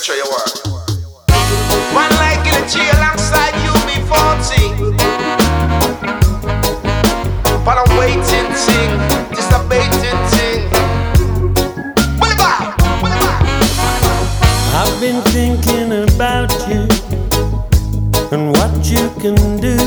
show you what. One like in a G alongside UB40. But I'm waiting ting, just a baiting ting. I've been thinking about you and what you can do,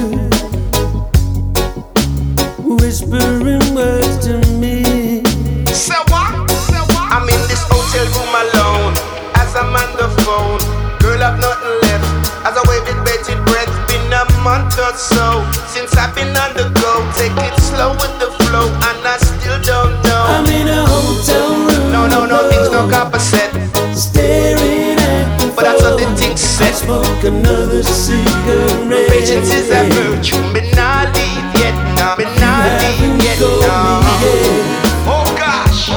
whispering words to me. Say what? I'm in this hotel room alone as I'm on the phone. Girl, I've nothing left as I wait with bated breath. Been a month or so since I've been on the go. Take it slow with the flow, and I still don't know. I'm in a hotel room. No, things no opposite. Staring at the but that's what the thing said. Smoke another cigarette. Patience is a virtue. Me not leave yet now. Me not leave yet now. Oh gosh.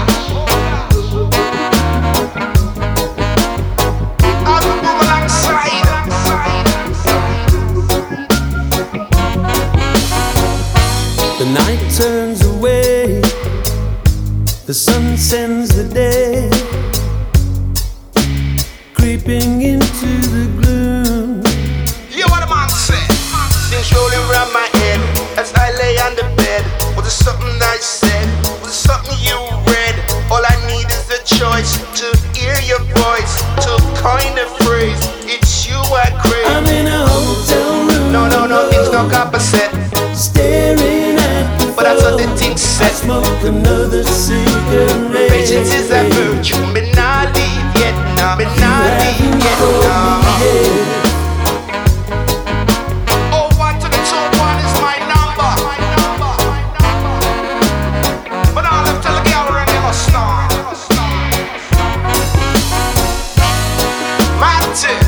I'll move alongside. The night turns away, the sun sends the day, creeping into the gloom. Hear what the man said. Things rolling around my head as I lay on the bed. Was it something I said? Was it something you read? All I need is a choice to hear your voice, to coin a phrase. It's you I crave. I'm in a hotel room. No, things no opposite. Staring at the but that's what the thing said. Smoke another cigarette. Patience is a virtue. Me not leave yet now. Me not leave yet now. Oh, 1 to the 2, 1 is my number. But I'll have to the girl and never stop. Martin.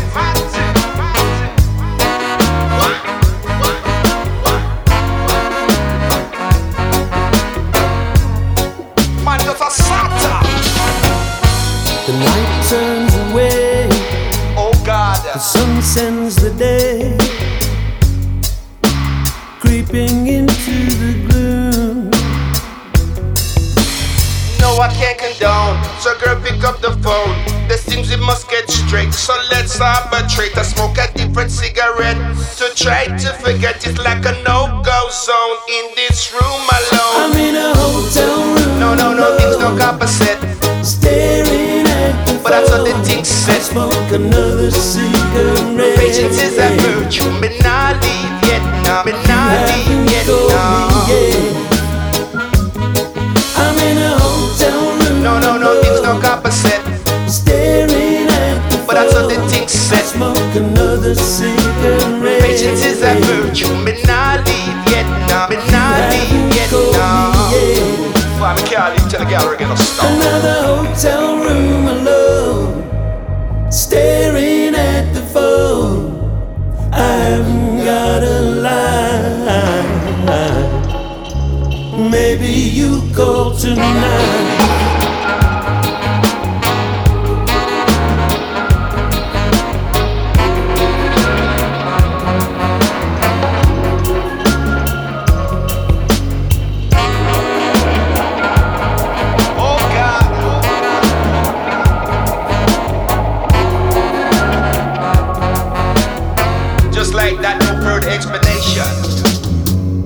The night turns away. Oh God. The sun sends the day, creeping into the gloom. No, I can't condone. So girl, pick up the phone. There's things we must get straight. So let's arbitrate. I smoke a different cigarette to try to forget. It's like a no-go zone in this room alone. I'm in a hotel room. No, things no opposite. Staring at the but that's what the thing said. Smoke another cigarette. Patience is a virtue. Me not leave yet now. Me not leave yet now. I'm in a hotel room. No, things no opposite. Staring at the but that's what the thing said. Smoke another cigarette. Patience is a virtue. Me not leave yet now. Me not leave yet now. Why me can't leave till the gallery get a stop. Another hotel room alone, staring at the phone. I haven't got a line. Maybe you call tonight. Just like that, no further explanation.